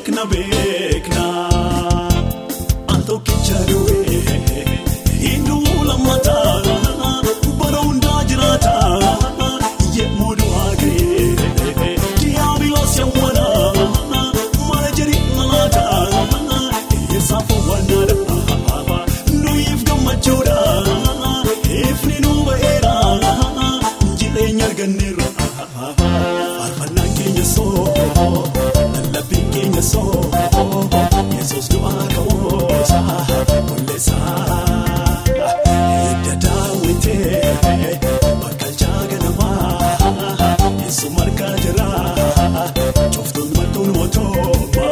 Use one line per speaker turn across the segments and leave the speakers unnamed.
beekna Anto kicharuwe Hindu lamata Barunda jirata Ye modu age Diabilos yamwana Marajari nalata Yesafu wanada Nuyif gamachura Ifni nuba era Jile nyarganira Arfana kenya so Nalabin kenya so Jesus dua kawosa Kulesa Idada wite Bakal jaga nama Yesu marka jera Choftun matun wotoba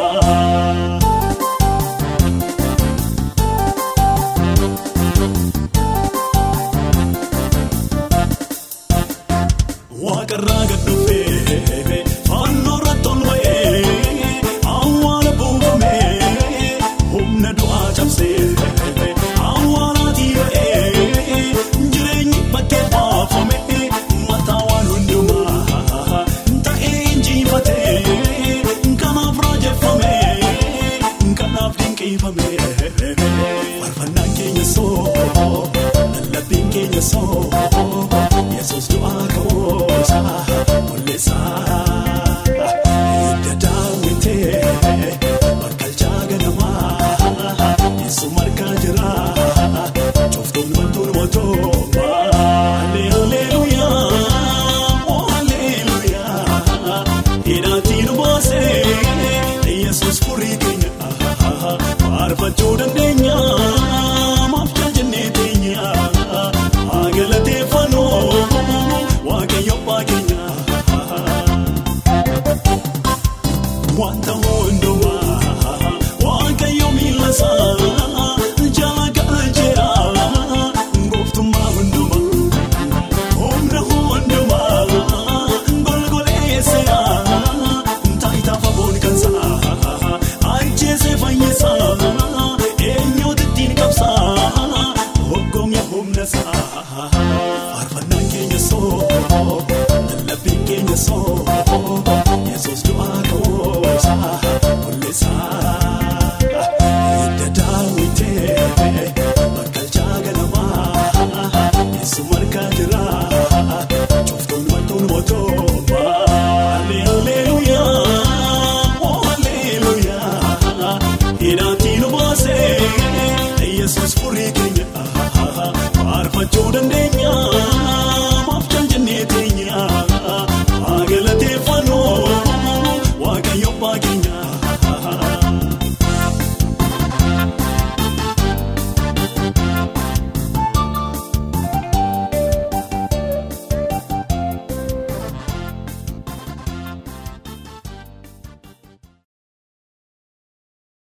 Wakarraga dufe Fanno raton wae Awala buvame Humna dua jamse Awala diwe Jirengi bate wafame Matawan hunduma Nta enji bate Nkanaf raje fame Nkanaf dinki fame Warfana kenya so Nalabin kenya so Jesus dua kawosa Kulesa Idada wite Bakal jaga nama Yesu marka jera Choftun matun wotoba Hallelujah Oh hallelujah Idatin bose Jesus puri kenya Arfachu dandenya Mafcha jannetenya Agalate fano Wagayo pagenya Wanta wondoma Wagayo milasa